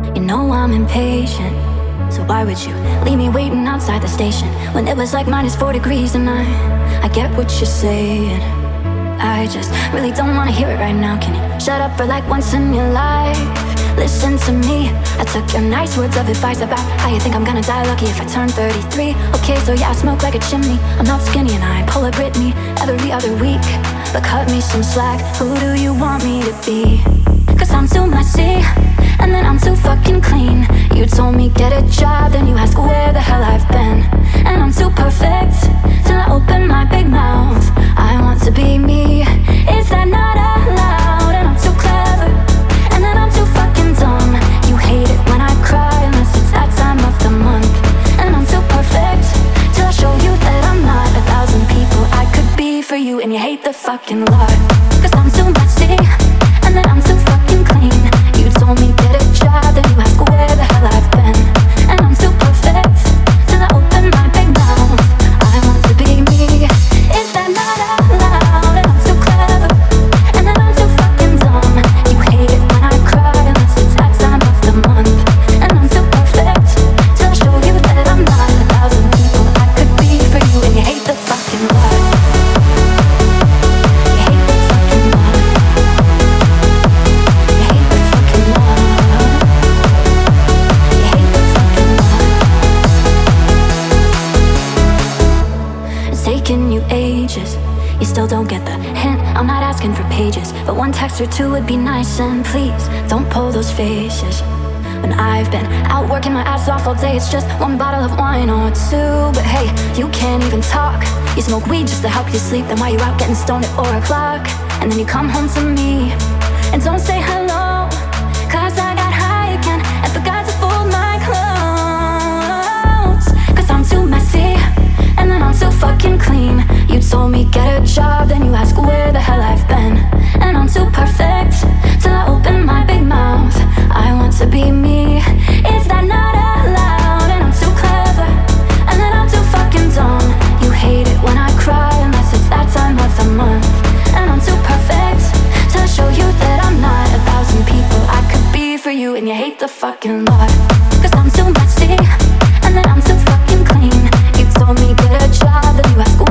You know I'm impatient, so why would you leave me waiting outside the station when it was like -4 degrees and I get what you're saying. I just really don't wanna hear it right now. Can you shut up for like once in your life? Listen to me, I took your nice words of advice about how you think I'm gonna die lucky if I turn 33. Okay, so yeah, I smoke like a chimney, I'm not skinny and I pull a Britney every other week. But cut me some slack, who do you want me to be? Cause I'm too messy, and then I'm too fucking clean. You told me get a job, then you ask where the hell I've been. And I'm too perfect, till I open my big mouth. I want to be me, is that not allowed? And I'm too clever, and then I'm too fucking dumb. You hate it when I cry, unless it's that time of the month. And I'm too perfect, till I show you that I'm not 1,000 people I could be for you, and you hate the fucking lot. Cause I'm too messy, and then I'm too fucking clean. You told me get a job, then you ask where the hell I've been. And I'm too perfect, till I open my big mouth. I want to be me, is that not allowed? And I'm too clever, and then I'm too fucking dumb. You hate it when I cry, unless it's that time of the month. And I'm too perfect, till I show you that I'm not 1,000 people I could be for you, and you hate the fucking lot. You hate the fucking lot. You hate the fucking lot. You hate the fucking lot. It's taken you ages, you still don't get the hint. I'm not asking for pages, but one text or two would be nice. And please, don't pull those faces. When I've been out working my ass off all day, it's just one bottle of wine or two. But hey, you can't even talk. You smoke weed just to help you sleep, then while you're out getting stoned at 4 o'clock, and then you come home to me and don't say hello. Cause I got high again and forgot to fold my clothes. Cause I'm too messy, and then I'm too fucking clean. You told me get a job, then you ask where the hell I've been. And I'm too perfect, till I open my big mouth. I want to be me, is that not allowed? And I'm too clever, and then I'm too fucking dumb. You hate it when I cry, unless it's that time of the month. And I'm too perfect, till I show you that I'm not 1,000 people I could be for you, and you hate the fucking lot. Cause I'm too messy, and then I'm too fucking clean. You told me get a job, then you ask